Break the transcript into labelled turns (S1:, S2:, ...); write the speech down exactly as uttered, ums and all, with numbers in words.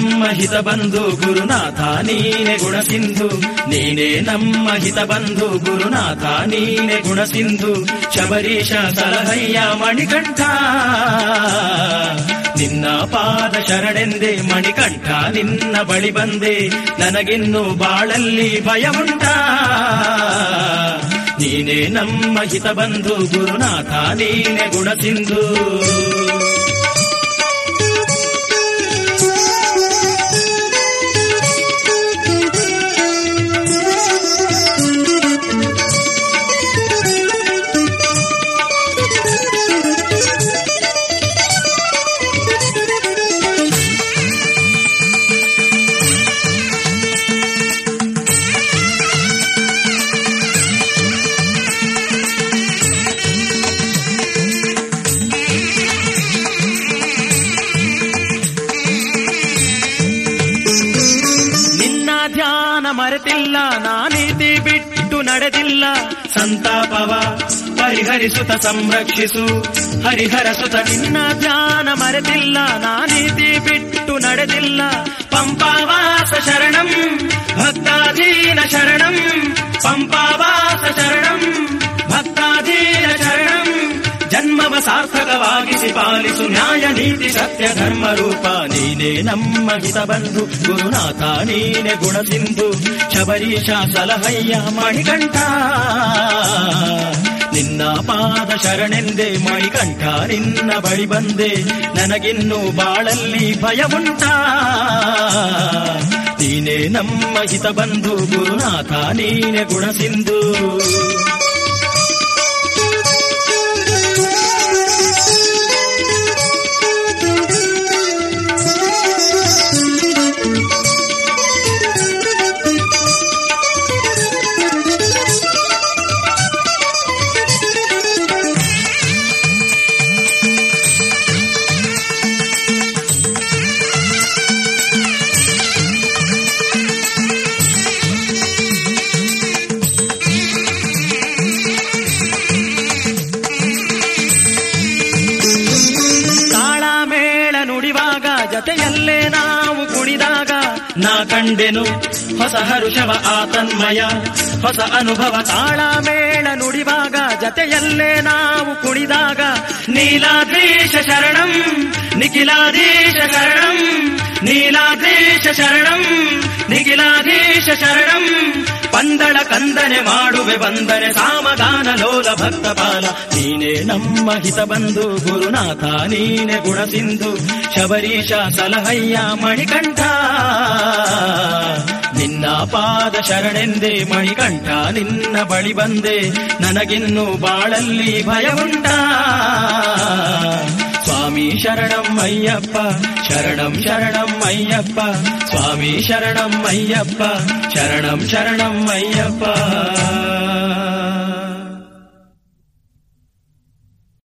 S1: ನಮ್ಮ ಹಿತ ಬಂಧು ಗುರುನಾಥ ನೀನೆ ಗುಣಸಿಂಧು, ನೀನೇ ನಮ್ಮ ಹಿತ ಬಂಧು ಗುರುನಾಥ ನೀನೆ ಗುಣಸಿಂಧು. ಶಬರೀಶ ಸಲಹಯ್ಯ ಮಣಿಕಂಠ ನಿನ್ನ ಪಾದ ಶರಣೆಂದೆ ಮಣಿಕಂಠ ನಿನ್ನ ಬಳಿ ಬಂದೆ, ನನಗಿನ್ನು ಬಾಳಲ್ಲಿ ಭಯ ಉಂಟ. ನೀನೇ ನಮ್ಮ ಹಿತ ಬಂಧು ಗುರುನಾಥ ನೀನೆ ಗುಣಸಿಂಧು. ಮರೆತಿಲ್ಲ ನಾನೀತಿ ಬಿಟ್ಟು ನಡೆದಿಲ್ಲ, ಸಂತಾಪವ ಪರಿಹರಿಸುತ್ತ ಸಂರಕ್ಷಿಸು ಹರಿಹರಸುತ್ತ. ನಿನ್ನ ಧ್ಯಾನ ಮರೆತಿಲ್ಲ ನಾನೀತಿ ಬಿಟ್ಟು ನಡೆದಿಲ್ಲ, ಪಂಪಾವಾಸ ಶರಣಂ ಭಕ್ತಾಧೀನ ಶರಣಂ, ಪಂಪಾವಾಸ ಶರಣಂ ಭಕ್ತಾಧೀನ ಶರಣಂ. ಜನ್ಮವ ಸಾರ್ಥಕವಾಗಿಸಿ ಪಾಲಿಸು ನ್ಯಾಯ ನೀತಿ ಸತ್ಯ ಧರ್ಮ ರೂಪ. ನೀನೇ ನಮ್ಮ ಹಿತ ಬಂಧು ಗುರುನಾಥ ನೀನೆ ಗುಣಸಿಂಧು. ಶಬರೀಶ ಸಲಹಯ್ಯ ಮಣಿಕಂಠ ನಿನ್ನ ಪಾದ ಶರಣೆಂದೆ ಮಣಿಕಂಠ ನಿನ್ನ ಬಳಿ ಬಂದೆ, ನನಗಿನ್ನು ಬಾಳಲ್ಲಿ ಭಯ ಉಂಟ. ನೀನೇ ನಮ್ಮ ಹಿತ ಬಂಧು ಗುರುನಾಥ ನೀನೆ ಗುಣಸಿಂಧು. ಜತೆಯಲ್ಲೇ ನಾವು ಕುಣಿದಾಗ ನಾ ಕಂಡೆನು ಹೊಸ ಹರುಷವ ಆತನ್ಮಯ ಹೊಸ ಅನುಭವ. ತಾಳ ಮೇಳ ನುಡಿವಾಗ ಜತೆಯಲ್ಲೇ ನಾವು ಕುಣಿದಾಗ, ನೀಲಾದ್ರೀಶ ಶರಣಂ ನಿಖಿಲಾಧೀಶ ಶರಣಂ, ನೀಲಾದ್ರೀಶ ಶರಣಂ ನಿಖಿಲಾಧೀಶ ಶರಣಂ. ಪಂದಳ ಕಂದನೆ ಮಾಡುವೆ ಬಂದರೆ ಸಾಮಗಾನ ಲೋಲ ಭಕ್ತ ಪಾಲ. ನೀನೇ ನಮ್ಮ ಹಿತ ಬಂಧು ಗುರುನಾಥ ನೀನೆ ಗುಣಸಿಂಧು. ಶಬರೀಶ ಸಲಹಯ್ಯ ಮಣಿಕಂಠ ನಿನ್ನ ಪಾದ ಶರಣೆಂದೆ ಮಣಿಕಂಠ ನಿನ್ನ ಬಳಿ ಬಂದೆ, ನನಗಿನ್ನು ಬಾಳಲ್ಲಿ ಭಯ ಉಂಟ. ಸ್ವಾಮಿ ಶರಣಂ ಅಯ್ಯಪ್ಪ ಶರಣಂ ಶರಣಂ ಅಯ್ಯಪ್ಪ, ಸ್ವಾಮಿ ಶರಣಂ ಅಯ್ಯಪ್ಪ ಶರಣಂ ಶರಣಂ ಅಯ್ಯಪ್ಪ.